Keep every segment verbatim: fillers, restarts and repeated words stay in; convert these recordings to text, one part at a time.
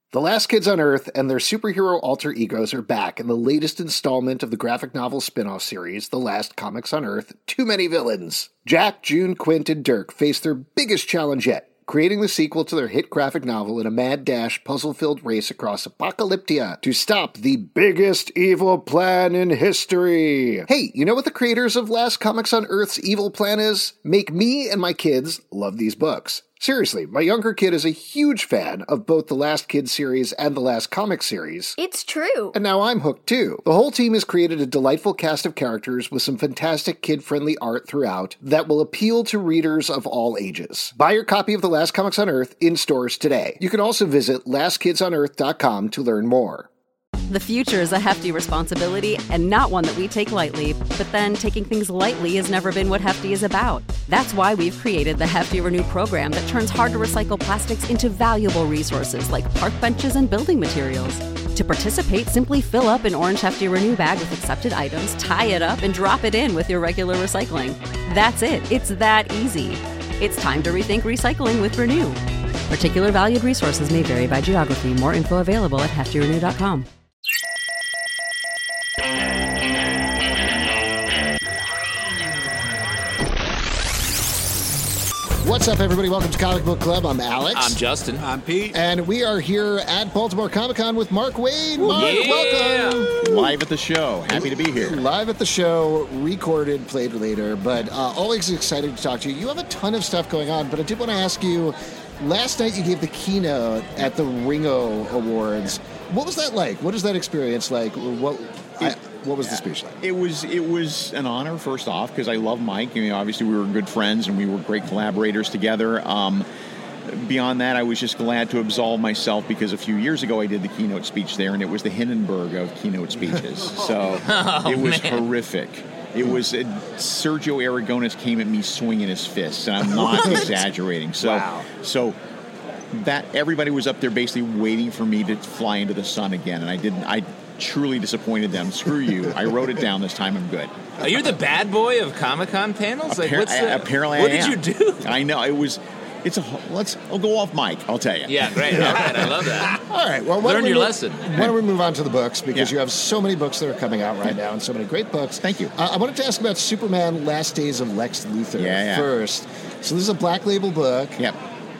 The Last Kids on Earth and their superhero alter egos are back in the latest installment of the graphic novel spin-off series, The Last Comics on Earth, Too Many Villains. Jack, June, Quint, and Dirk face their biggest challenge yet, creating the sequel to their hit graphic novel in a mad dash, puzzle-filled race across Apocalyptia to stop the biggest evil plan in history. Hey, you know what the creators of Last Comics on Earth's evil plan is? Make me and my kids love these books. Seriously, my younger kid is a huge fan of both the Last Kids series and the Last Comics series. It's true. And now I'm hooked too. The whole team has created a delightful cast of characters with some fantastic kid-friendly art throughout that will appeal to readers of all ages. Buy your copy of The Last Comics on Earth in stores today. You can also visit last kids on earth dot com to learn more. The future is a hefty responsibility and not one that we take lightly, but then taking things lightly has never been what Hefty is about. That's why we've created the Hefty Renew program that turns hard-to-recycle plastics into valuable resources like park benches and building materials. To participate, simply fill up an orange Hefty Renew bag with accepted items, tie it up, and drop it in with your regular recycling. That's it. It's that easy. It's time to rethink recycling with Renew. Particular valued resources may vary by geography. More info available at hefty renew dot com. What's up, everybody? Welcome to Comic Book Club. I'm Alex. I'm Justin. I'm Pete. And we are here at Baltimore Comic Con with Mark Wade. Mark, yeah. welcome. Live at the show. Happy to be here. Live at the show, recorded, played later, but uh, always excited to talk to you. You have a ton of stuff going on, but I did want to ask you, last night you gave the keynote at the Ringo Awards. What was that like? What is that experience like? What I, what was the speech like? It was it was an honor, first off, because I love Mike. I mean, obviously, we were good friends and we were great collaborators together. Um, beyond that, I was just glad to absolve myself because a few years ago I did the keynote speech there, and it was the Hindenburg of keynote speeches. So oh, it was man. horrific. It was uh, Sergio Aragonis came at me swinging his fists, and I'm not exaggerating. So, wow. so. That everybody was up there basically waiting for me to fly into the sun again, and I didn't. I truly disappointed them. Screw you! I wrote it down this time. I'm good. Are you the bad boy of Comic-Con panels? Like, Appar- what's the, apparently, what I did am. you do? I know it was. It's a. Let's. I'll go off mic. I'll tell you. Yeah, great. All right, I love that. All right. Well, why Learn don't we your move, lesson. Why don't we move on to the books, because Yeah. you have so many books that are coming out right now and so many great books. Thank you. Uh, I wanted to ask about Superman: Last Days of Lex Luthor Yeah, yeah. first. So this is a Black Label book. Yep.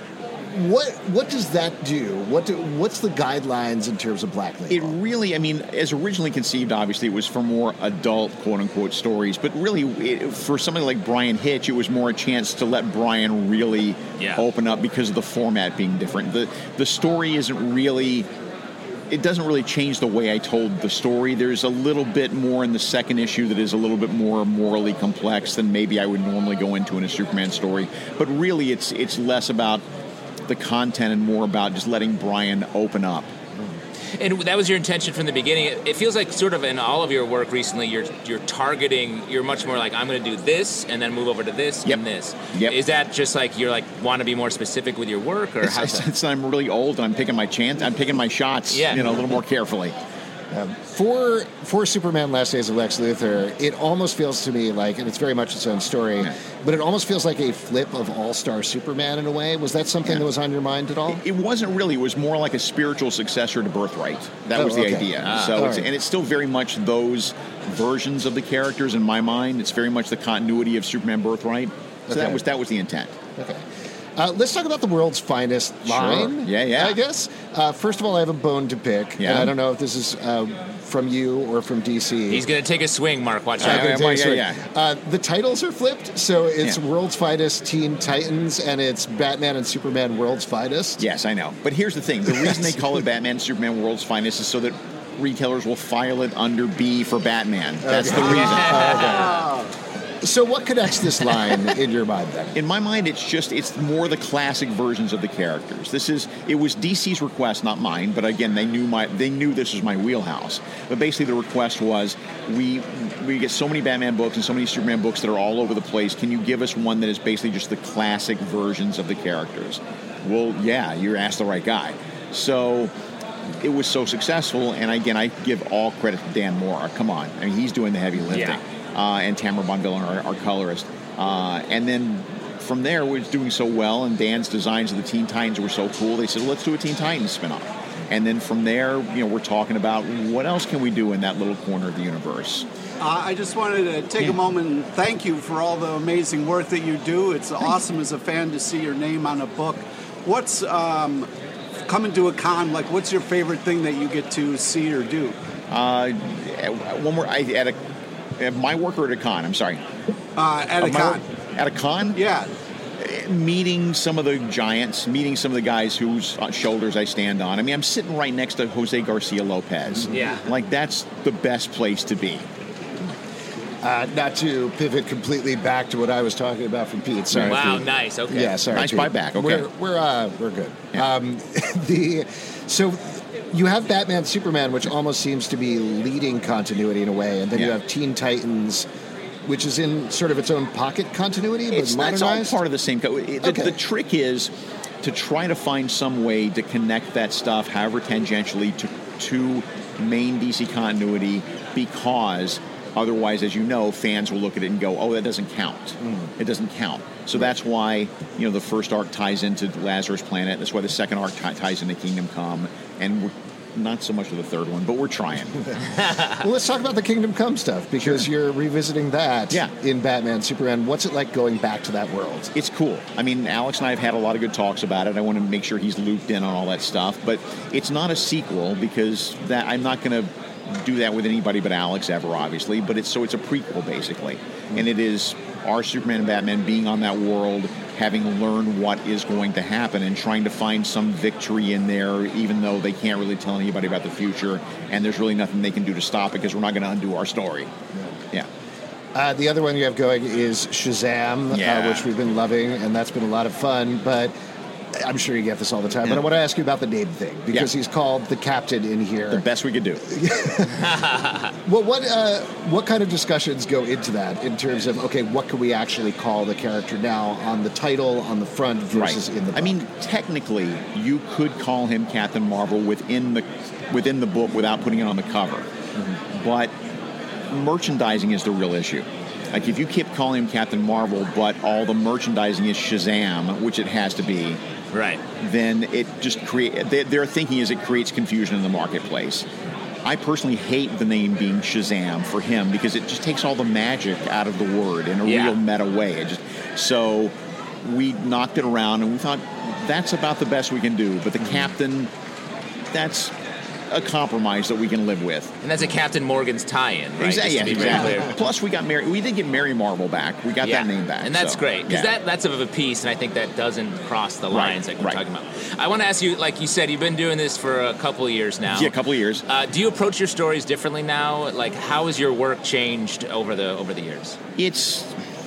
What what does that do? What do, what's the guidelines in terms of Black Label? It really, I mean, as originally conceived, obviously, it was for more adult, quote-unquote, stories. But really, it, for somebody like Brian Hitch, it was more a chance to let Brian really Yeah. open up because of the format being different. The the story isn't really... It doesn't really change the way I told the story. There's a little bit more in the second issue that is a little bit more morally complex than maybe I would normally go into in a Superman story. But really, it's it's less about the content and more about just letting Brian open up. And that was your intention from the beginning. It, it feels like sort of in all of your work recently, you're you're targeting, you're much more like, I'm going to do this and then move over to this Yep. and this. Yep. Is that just like, you're like, want to be more specific with your work? Or It's, how's it's, that? it's I'm really old and I'm picking my chance. I'm picking my shots, Yeah. you know, a little more carefully. Um, for for Superman: Last Days of Lex Luthor, it almost feels to me like, and it's very much its own story, Yeah. but it almost feels like a flip of All-Star Superman in a way. Was that something Yeah. that was on your mind at all? It wasn't really. It was more like a spiritual successor to Birthright. That Oh, was the okay. idea. Ah. so, All it's, right. and it's still very much those versions of the characters in my mind. It's very much the continuity of Superman Birthright. So Okay. that was that was the intent. Okay. Uh, let's talk about the world's finest Sure. line. Yeah, yeah. I guess. Uh, first of all, I have a bone to pick, Yeah. and I don't know if this is uh, from you or from D C. He's going to take a swing, Mark. Watch I'm out. gonna Yeah, take a yeah, swing. yeah. Uh, the titles are flipped, so it's Yeah. World's Finest Teen Titans, and it's Batman and Superman World's Finest. Yes, I know. But here's the thing. The reason they call it Batman and Superman World's Finest is so that retailers will file it under B for Batman. That's Okay. the reason. So what connects this line in your mind then? In my mind, it's just, it's more the classic versions of the characters. This is, it was D C's request, not mine, but again, they knew my, they knew this was my wheelhouse. But basically the request was, we, we get so many Batman books and so many Superman books that are all over the place. Can you give us one that is basically just the classic versions of the characters? Well, yeah, you asked the right guy. So it was so successful, and again, I give all credit to Dan Moore. Come on. I mean, he's doing the heavy lifting. Yeah. Uh, and Tamara Bonvillain, our, our colorist. Uh, and then from there, we're doing so well, and Dan's designs of the Teen Titans were so cool, they said, well, let's do a Teen Titans spinoff. And then from there, you know, we're talking about what else can we do in that little corner of the universe. Uh, I just wanted to take Yeah. a moment and thank you for all the amazing work that you do. It's awesome as a fan to see your name on a book. What's um, coming to a con, like what's your favorite thing that you get to see or do? Uh, one more, I, at a, at my work or at a con, I'm sorry. Uh, at a Uh, my con. work- At a con? Yeah. Meeting some of the giants, meeting some of the guys whose shoulders I stand on. I mean, I'm sitting right next to Jose Garcia Lopez. Yeah. Like, that's the best place to be. Uh, not to pivot completely back to what I was talking about from Pete. Sorry. Wow, Pete. nice. Okay. Yeah, sorry. Nice Pete. buyback, okay. We're we're uh, we're good. Yeah. Um, the so you have Batman Superman, which almost seems to be leading continuity in a way, and then you Yeah. have Teen Titans, which is in sort of its own pocket continuity, but It's that's all modernized. part of the same. Co- it- the, Okay. the trick is to try to find some way to connect that stuff, however tangentially, to to main D C continuity, because otherwise, as you know, fans will look at it and go, "Oh, that doesn't count. Mm. It doesn't count." So that's why, you know, the first arc ties into Lazarus Planet. That's why the second arc t- ties into Kingdom Come, and we're not so much with the third one, but we're trying. Well, let's talk about the Kingdom Come stuff, because you're revisiting that Yeah. in Batman Superman. What's it like going back to that world? It's cool. I mean, Alex and I have had a lot of good talks about it. I want to make sure he's looped in on all that stuff. But it's not a sequel, because that I'm not going to do that with anybody but Alex ever, obviously. But it's so it's a prequel, basically. And it is our Superman and Batman being on that world, having learned what is going to happen, and trying to find some victory in there, even though they can't really tell anybody about the future. And there's really nothing they can do to stop it, because we're not going to undo our story. Yeah. Uh, the other one you have going is Shazam, Yeah. uh, which we've been loving, and that's been a lot of fun. But I'm sure you get this all the time. Yeah. But I want to ask you about the name thing, because Yeah. he's called the Captain in here. The best we could do. Well, what uh, what kind of discussions go into that in terms of, okay, what can we actually call the character now on the title, on the front versus in the book? I mean, technically, you could call him Captain Marvel within the within the book without putting it on the cover. Mm-hmm. But merchandising is the real issue. Like, if you keep calling him Captain Marvel, but all the merchandising is Shazam, which it has to be, Right. then it just create. Their, their thinking is it creates confusion in the marketplace. I personally hate the name being Shazam for him, because it just takes all the magic out of the word in a Yeah. real meta way. It just so we knocked it around, and we thought that's about the best we can do. But the captain, that's a compromise that we can live with. And that's a Captain Morgan's tie-in, right? Exactly. Just to Yeah, be very exactly. clear. Plus, we got Mary. We did get Mary Marvel back. We got Yeah. that name back, and that's so, great, because yeah. that that's of a piece, and I think that doesn't cross the Right, lines like we're right. talking about. I want to ask you, like you said, you've been doing this for a couple of years now. Yeah, a couple of years. Uh, do you approach your stories differently now? Like, how has your work changed over the over the years? It's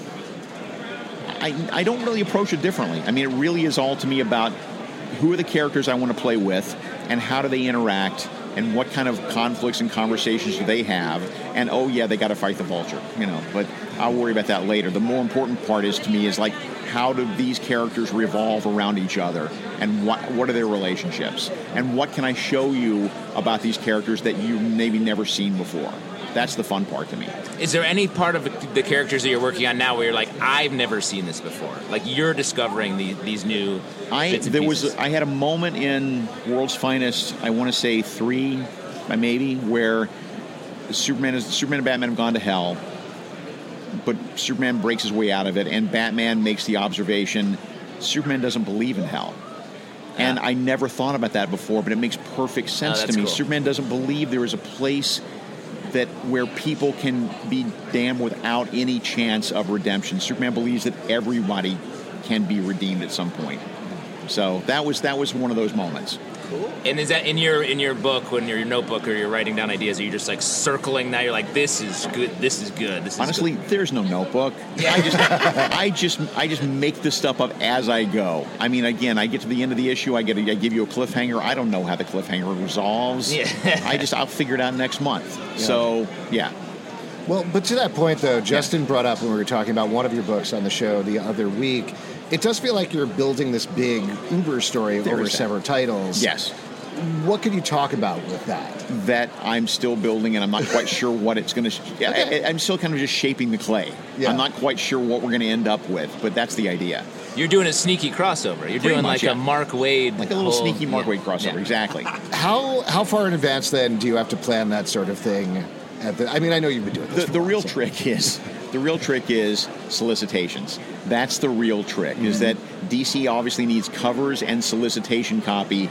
I, I don't really approach it differently. I mean, it really is all to me about who are the characters I want to play with, and how do they interact, and what kind of conflicts and conversations do they have, and oh yeah, they got to fight the Vulture, you know. But I'll worry about that later. The more important part is to me is like, how do these characters revolve around each other, and what what are their relationships, and what can I show you about these characters that you've maybe never seen before? That's the fun part to me. Is there any part of the characters that you're working on now where you're like, I've never seen this before? Like, you're discovering the, these new I bits and there pieces. was I had a moment in World's Finest, I want to say three, maybe, where Superman is Superman and Batman have gone to hell, but Superman breaks his way out of it, and Batman makes the observation: Superman doesn't believe in hell. And I never thought about that before, but it makes perfect sense Oh, to that's me. cool. Superman doesn't believe there is a place that where people can be damned without any chance of redemption. Superman believes that everybody can be redeemed at some point. So that was that was one of those moments. And is that in your in your book, when you're your notebook, or you're writing down ideas, are you just like circling now? You're like, this is good, this is good, this is Honestly, good. there's no notebook. I just I just I just make this stuff up as I go. I mean, again, I get to the end of the issue, I get a, I give you a cliffhanger. I don't know how the cliffhanger resolves. Yeah. I just I'll figure it out next month. So yeah. Well, but to that point, though, Justin brought up when we were talking about one of your books on the show the other week, it does feel like you're building this big Uber story There over is that. several titles. Yes. What can you talk about with that? That I'm still building, and I'm not quite sure what it's going to. Okay. I'm still kind of just shaping the clay. Yeah. I'm not quite sure what we're going to end up with, but that's the idea. You're doing a sneaky crossover. You're Pretty doing much, like yeah. a Mark Waid. Like a little whole, sneaky Mark yeah. Waid crossover, Yeah. exactly. How how far in advance then do you have to plan that sort of thing? At the, I mean, I know you've been doing this. The, for the a while, real so. trick is the real trick is solicitations. That's the real trick. Mm-hmm. Is that D C obviously needs covers and solicitation copy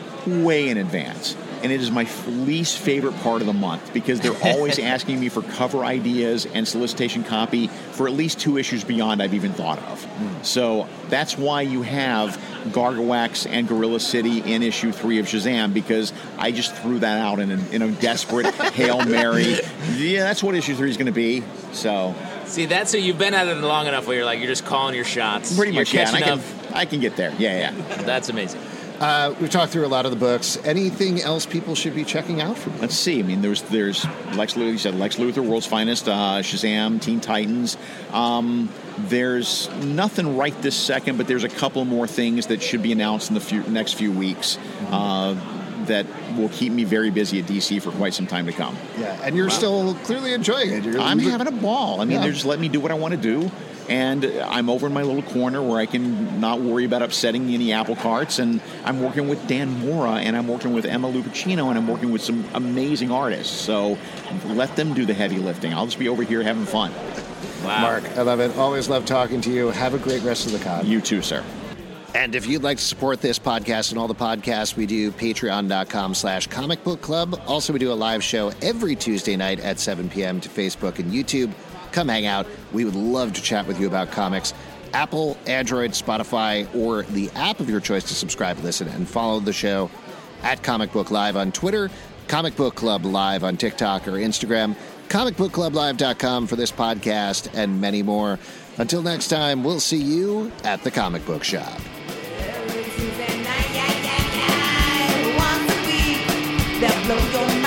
way in advance. And it is my f- least favorite part of the month because they're always asking me for cover ideas and solicitation copy for at least two issues beyond I've even thought of. Mm. So that's why you have Gargawax and Gorilla City in issue three of Shazam, because I just threw that out in a, in a desperate Hail Mary. Yeah, that's what issue three is going to be. So See, that's so you've been at it long enough where you're like, you're just calling your shots. pretty you're much, yeah. And I catching can, up. I can get there. Yeah, yeah. That's amazing. Uh, we've talked through a lot of the books. Anything else people should be checking out from you? Let's see. I mean, there's there's Lex Luthor. You said Lex Luthor, World's Finest, uh, Shazam, Teen Titans. Um, there's nothing right this second, but there's a couple more things that should be announced in the few, next few weeks uh, that will keep me very busy at D C for quite some time to come. Yeah, and you're still clearly enjoying it. You're, I'm having a ball. I mean, Yeah. they're just letting me do what I want to do. And I'm over in my little corner where I can not worry about upsetting any apple carts. And I'm working with Dan Mora, and I'm working with Emma Lupacino, and I'm working with some amazing artists. So let them do the heavy lifting. I'll just be over here having fun. Wow. Mark, I love it. Always love talking to you. Have a great rest of the con. You too, sir. And if you'd like to support this podcast and all the podcasts we do, patreon.com slash comic book club. Also, we do a live show every Tuesday night at seven p.m. to Facebook and YouTube. Come hang out. We would love to chat with you about comics. Apple, Android, Spotify, or the app of your choice to subscribe, listen, and follow the show at Comic Book Live on Twitter, Comic Book Club Live on TikTok or Instagram, comic book club live dot com for this podcast, and many more. Until next time, we'll see you at the comic book shop. That blow your